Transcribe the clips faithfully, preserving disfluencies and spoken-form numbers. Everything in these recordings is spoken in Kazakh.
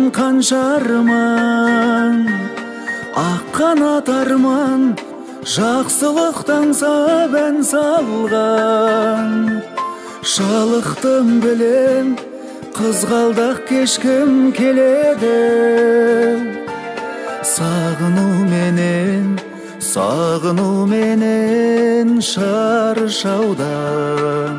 қанша арман, ақ қанат арман, жақсылықтан сабан салған. Шалықтым білем, қызғалдақ кешкім келеді. Сағыну менен, сағыну менен шаршаудан.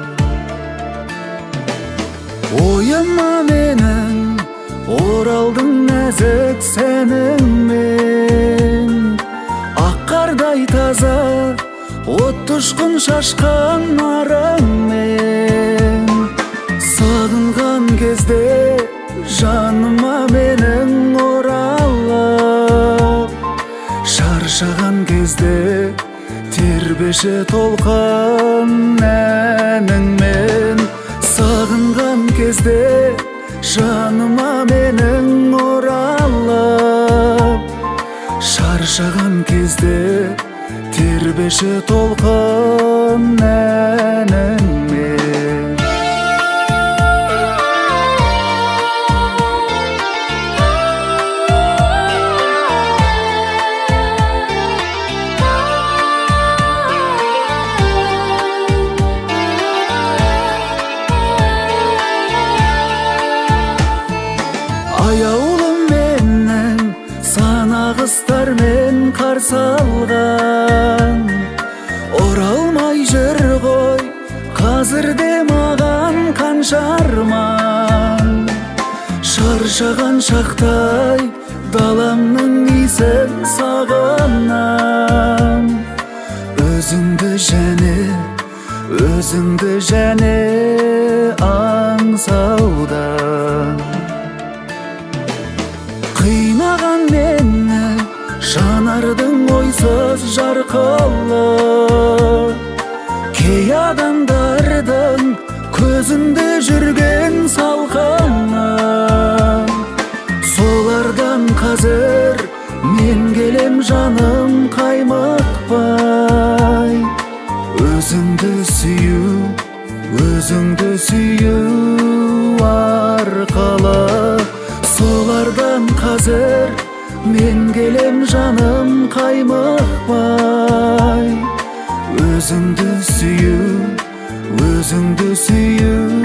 Ойыма менің оралдың нәзік сәніңмен, ақ қардай таза от ұшқын шашқан нарыңмен. Сағынған кезде жаныма менің оралып, шаршаған кезде тербеші толқан әніңмен. Сағынған кезде жаныма менің оралып, шаршаған кезде тербеші толқан әніңмен. Аяулым менің санағыстармен қарсы алған. Оралмай жүр ғой қазірде маған қанша арман. Шаршаған шақтай даламның исін сағынам. Өзіңді және, өзіңді және аңсаудан. Қинаған мені жанардың ойсыз жарқылы, кей адамдардың көзінде жүрген салқыны. Солардан қазір мен келем жаным қаймықпай. Өзіңді сүю, өзіңді сүю арқылы. Солардан қазір мен келем жаным қаймықпай. Өзіңді сүю, өзіңді сүю